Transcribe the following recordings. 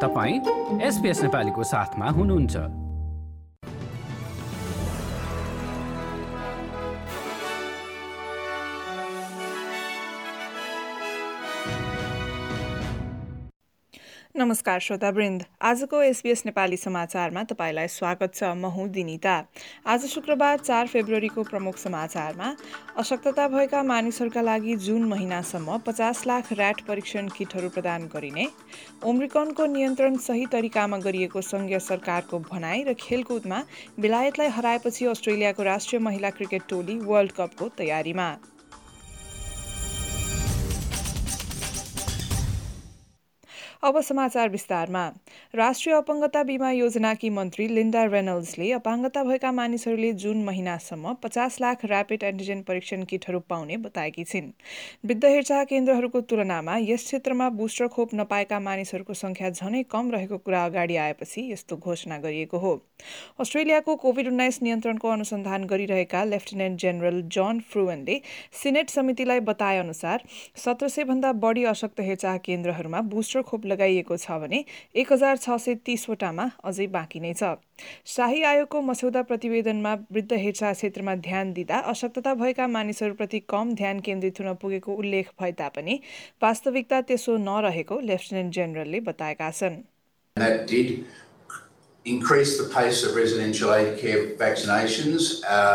तपाईं SBS नेपालीको साथमा हुनुहुन्छ। नमस्कार श्रोतावृन्द, आजको SBS नेपाली समाचारमा तपाईलाई स्वागत छ। म हुँ दिनिता। आज शुक्रबार 4 फेब्रुअरीको प्रमुख समाचारमा अशक्तता भएका मानिसहरूका लागि जुन महिनासम्म 50 लाख र्याट परीक्षण किटहरू प्रदान गरिने, ओम्रिकनको नियन्त्रण सही तरिकामा गरिएको संघीय सरकारको भनाई र खेलकुदमा बेलायतलाई हराएपछि अस्ट्रेलियाको राष्ट्रिय महिला क्रिकेट टोली वर्ल्ड कपको तयारीमा। अब समाचार विस्तारमा। राष्ट्रिय अपाङ्गता बीमा योजनाकी मन्त्री लिन्डा रेनल्ड्सले अपाङ्गता भएका मानिसहरूले जुन महिनासम्म 50 लाख र्यापिड एन्टिजेन परीक्षण किटहरू पाउने बताएकी छिन्। वृद्ध हेरचाह केन्द्रहरूको तुलनामा यस क्षेत्रमा बुस्टर खोप नपाएका मानिसहरूको संख्या झनै कम रहेको कुरा अगाडि आएपछि यस्तो घोषणा गरिएको हो। अस्ट्रेलियाको कोभिड-19 नियन्त्रणको अनुसन्धान गरिरहेका लेफ्टिनेन्ट जेनरल जन फ्रुवनले सिनेट समितिलाई बताए अनुसार 1700 भन्दा बढी अशक्त हेरचाह केन्द्रहरूमा बुस्टर खोप लगाइएको छ भने 1630 वटामा अझै बाँकी नै छ। शाही आयोगको मस्यौदा प्रतिवेदनमा वृद्ध हेरचाह क्षेत्रमा ध्यान दिँदा अशक्तता भएका मानिसहरूप्रति कम ध्यान केन्द्रित हुन पुगेको उल्लेख भए तापनि वास्तविकता त्यसो नरहेको लेफ्टिनेन्ट जेनरलले बताएका छन्। That did increase the pace of residential aged care vaccinations,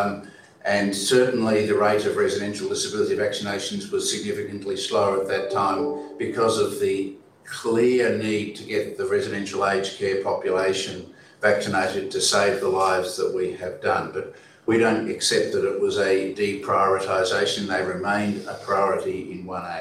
and certainly the rate of residential disability vaccinations was significantly slower at that time because of the clear need to get the residential aged care population vaccinated to save the lives that we have done. But we don't accept that it was a deprioritisation. They remained a priority in 1A.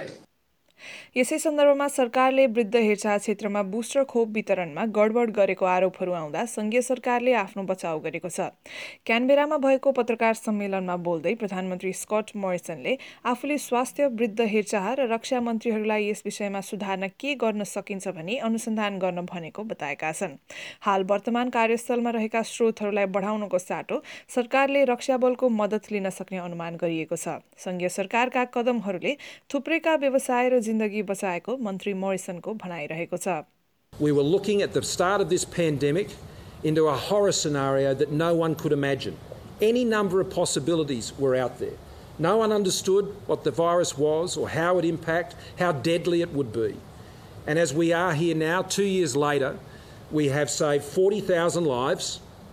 यसै सन्दर्भमा सरकारले वृद्ध हेरचाह क्षेत्रमा booster खोप वितरणमा गडबड गरेको आरोपहरू आउँदा संघीय सरकारले आफ्नो बचाउ गरेको छ। क्यानबेरामा भएको पत्रकार सम्मेलनमा बोल्दै प्रधानमन्त्री स्कट मोरिसनले आफूले स्वास्थ्य, वृद्ध हेरचाह र रक्षा मन्त्रीहरूलाई यस विषयमा सुधार्न के गर्न सकिन्छ भनी अनुसन्धान गर्न भनेको बताएका छन्। हाल वर्तमान कार्यस्थलमा रहेका स्रोतहरूलाई बढाउनको साटो सरकारले रक्षा बलको मद्दत लिन सक्ने अनुमान गरिएको छ। संघीय सरकारका कदमहरूले थुप्रैका व्यवसाय र जिन्दगी बचाएको मन्त्री मोरिसनको भनाइरहेको छ। We were looking at the start of this pandemic into a horror scenario that no one could imagine. Any number of possibilities were out there. No one understood what the virus was or how it impacted, how deadly it would be. And as we are here now, 2 years later, we have saved 40,000 lives.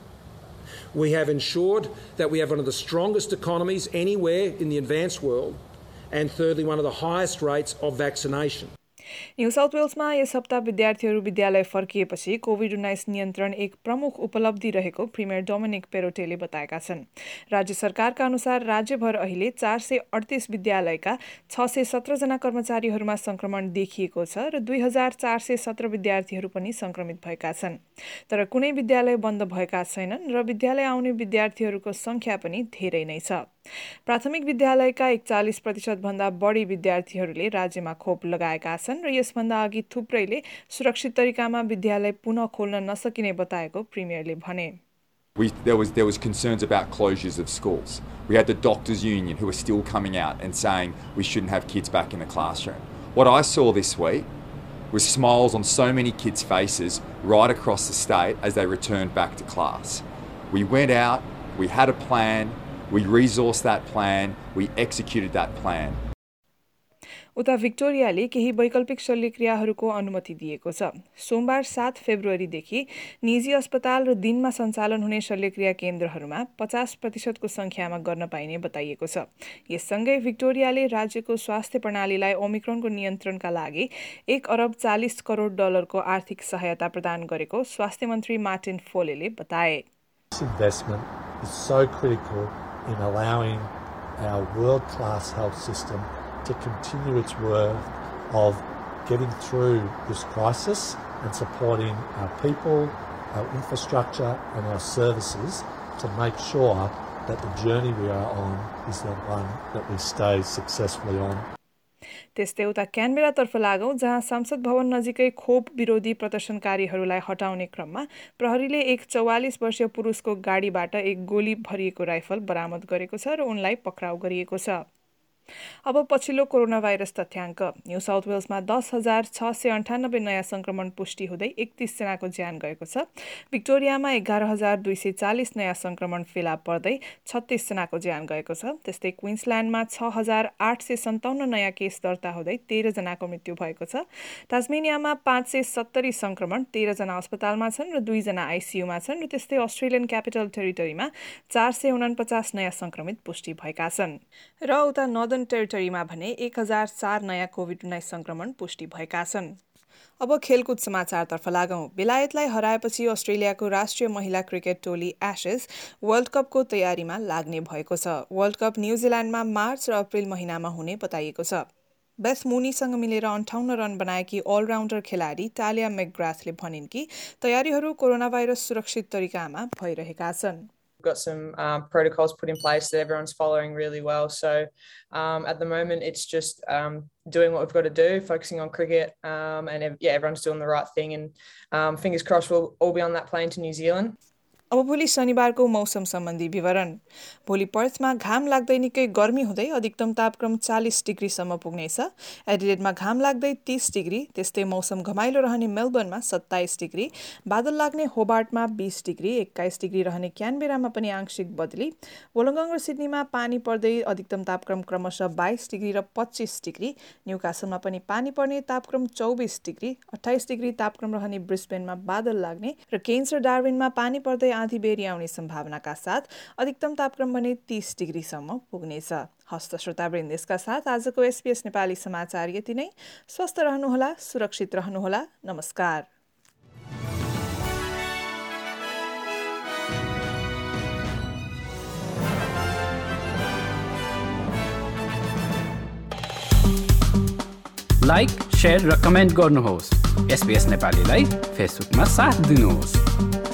We have ensured that we have one of the strongest economies anywhere in the advanced world. And thirdly, one of the highest rates of vaccination. New South वेल्समा यस हप्ता विद्यार्थीहरू विद्यालय फर्किएपछि COVID-19 नियन्त्रण एक प्रमुख उपलब्धि रहेको प्रिमियर डोमिनिक पेरोटेले बताएका छन्। राज्य सरकारका अनुसार राज्यभर अहिले 438 विद्यालयका 617 जना कर्मचारीहरूमा संक्रमण देखिएको छ र 2417 विद्यार्थीहरू पनि संक्रमित भएका छन्। तर कुनै विद्यालय बन्द भएका छैनन् र विद्यालय आउने विद्यार्थीहरूको संख्या पनि धेरै नै छ। प्राथमिक विद्यालयका 41% भन्दा बढी विद्यार्थीहरूले राज्यमा खोप लगाएका छन् र यसभन्दा अघि थुप्रैले सुरक्षित तरिकामा विद्यालय पुनः खोल्न नसकिने बताएको प्रिमियरले भने। There was concerns about closures of schools. We had the doctors' union who were still coming out and saying we shouldn't have kids back in the classroom. What I saw this week was smiles on so many kids' faces right across the state as they returned back to class. We went out, we had a plan, we resourced that plan, we executed that plan. उता भिक्टोरियाले केही वैकल्पिक शल्यक्रियाहरूको अनुमति दिएको छ। सोमबार 7 फेब्रुअरीदेखि निजी अस्पताल र दिनमा सञ्चालन हुने शल्यक्रिया केन्द्रहरूमा 50% को संख्यामा गर्न पाइने बताइएको छ। यससँगै भिक्टोरियाले राज्यको स्वास्थ्य प्रणालीलाई ओमिक्रोनको नियन्त्रणका लागि $1 अरब 40 करोड डलरको आर्थिक सहायता प्रदान गरेको स्वास्थ्य मन्त्री मार्टिन फोलेले बताए। This investment is so critical in allowing our world-class health system to continue its work of getting through this crisis and supporting our people, our infrastructure and our services to make sure that the journey we are on is the one that we stay successfully on. त्यस्तै उता क्यानबेरातर्फ लागौं, जहाँ संसद भवन नजिकै खोप विरोधी प्रदर्शनकारीहरूलाई हटाउने क्रममा प्रहरीले एक 44 वर्षीय पुरुषको गाडीबाट एक गोली भरिएको राइफल बरामद गरेको छ र उनलाई पक्राउ गरिएको छ। अब पछिल्लो कोरोना भाइरस तथ्याङ्क। न्यू साउथ वेल्समा 10,698 नयाँ संक्रमण पुष्टि हुँदै 31 जनाको ज्यान गएको छ। भिक्टोरियामा 11,240 नयाँ संक्रमण फेला पर्दै 36 जनाको ज्यान गएको छ। त्यस्तै क्विन्सल्यान्डमा 6,857 नयाँ केस दर्ता हुँदै 13 जनाको मृत्यु भएको छ। टास्मेनियामा 570 संक्रमण, 13 जना अस्पतालमा छन् र 2 जना आइसियुमा छन्। र त्यस्तै अस्ट्रेलियन क्यापिटल टेरिटरीमा 449 नयाँ संक्रमित पुष्टि भएका छन्। र उता नर्दर्न टेरिटरीमा भने 1004 नयाँ कोभिड-19 संक्रमण पुष्टि भएका छन्। अब खेलकुद समाचारतर्फ लागौं। बेलायतलाई हराएपछि अस्ट्रेलियाको राष्ट्रिय महिला क्रिकेट टोली एशेज वर्ल्ड कपको तयारीमा लाग्ने भएको छ। वर्ल्ड कप न्युजिल्यान्डमा मार्च र अप्रिल महिनामा हुने बताइएको छ। बेथ मुनीसँग मिलेर 58 रन बनाएकी अलराउन्डर खेलाडी टालिया मैकग्राथले भनिन् कि तयारीहरू कोरोना भाइरस सुरक्षित तरिकामा भइरहेका छन्। Got some protocols put in place that everyone's following really well. So at the moment, it's just doing what we've got to do, focusing on cricket, and everyone's doing the right thing. And fingers crossed, we'll all be on that plane to New Zealand. अब भोलि शनिबारको मौसम सम्बन्धी विवरण। भोलि पर्थमा घाम लाग्दै निकै गर्मी हुँदै अधिकतम तापक्रम 40 डिग्रीसम्म पुग्नेछ। एडिलेडमा घाम लाग्दै 30 डिग्री, त्यस्तै मौसम घमाइलो रहने मेलबर्नमा 27 डिग्री, बादल लाग्ने होबार्टमा 20 डिग्री, 21 डिग्री रहने क्यानबेरामा पनि आंशिक बदली, वोलोङ्गङ र सिडनीमा पानी पर्दै अधिकतम तापक्रम क्रमशः 22 डिग्री र 25 डिग्री, न्युकासलमा पनि पानी पर्ने तापक्रम 24 डिग्री, 28 डिग्री तापक्रम रहने ब्रिस्बेनमा बादल लाग्ने र केन्स र डार्विनमा पानी पर्दै आँधी बेरी आउने सम्भावनाका साथ अधिकतम तापक्रम भने 30 डिग्रीसम्म पुग्नेछ। हस्त श्रोतावृन्द, यसका साथ आजको SBS नेपाली समाचार यति नै। स्वस्थ रहनुहोला, सुरक्षित रहनुहोला। नमस्कार। लाइक, शेयर र कमेन्ट गर्नुहोस्। SBS नेपालीलाई फेसबुकमा साथ दिनुहोस्।